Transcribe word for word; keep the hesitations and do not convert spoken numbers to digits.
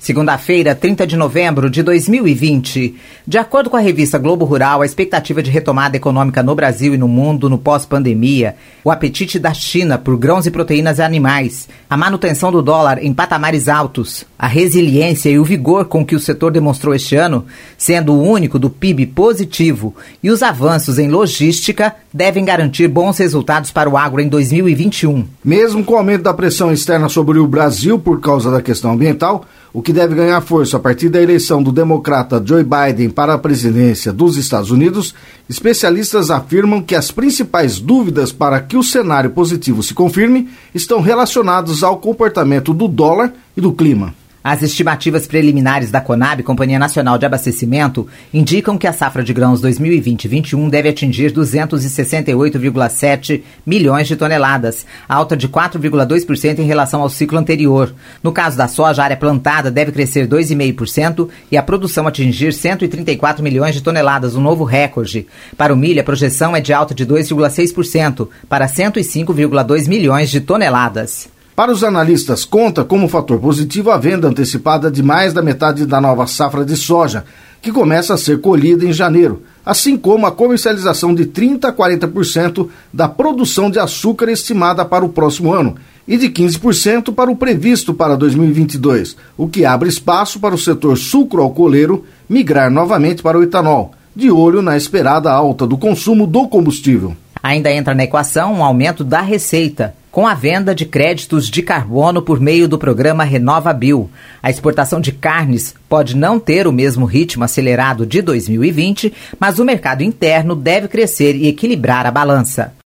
Segunda-feira, trinta de novembro de dois mil e vinte. De acordo com a revista Globo Rural, a expectativa de retomada econômica no Brasil e no mundo no pós-pandemia, o apetite da China por grãos e proteínas animais, a manutenção do dólar em patamares altos, a resiliência e o vigor com que o setor demonstrou este ano, sendo o único do P I B positivo, e os avanços em logística devem garantir bons resultados para o agro em dois mil e vinte e um. Mesmo com o aumento da pressão externa sobre o Brasil por causa da questão ambiental, o que deve ganhar força a partir da eleição do democrata Joe Biden para a presidência dos Estados Unidos, especialistas afirmam que as principais dúvidas para que o cenário positivo se confirme estão relacionadas ao comportamento do dólar e do clima. As estimativas preliminares da Conab, Companhia Nacional de Abastecimento, indicam que a safra de grãos dois mil e vinte e vinte e um deve atingir duzentos e sessenta e oito vírgula sete milhões de toneladas, alta de quatro vírgula dois por cento em relação ao ciclo anterior. No caso da soja, a área plantada deve crescer dois vírgula cinco por cento e a produção atingir cento e trinta e quatro milhões de toneladas, um novo recorde. Para o milho, a projeção é de alta de dois vírgula seis por cento para cento e cinco vírgula dois milhões de toneladas. Para os analistas, conta como fator positivo a venda antecipada de mais da metade da nova safra de soja, que começa a ser colhida em janeiro, assim como a comercialização de trinta a quarenta por cento da produção de açúcar estimada para o próximo ano e de quinze por cento para o previsto para dois mil e vinte e dois, o que abre espaço para o setor sucroalcooleiro migrar novamente para o etanol, de olho na esperada alta do consumo do combustível. Ainda entra na equação um aumento da receita, com a venda de créditos de carbono por meio do programa RenovaBio. A exportação de carnes pode não ter o mesmo ritmo acelerado de dois mil e vinte, mas o mercado interno deve crescer e equilibrar a balança.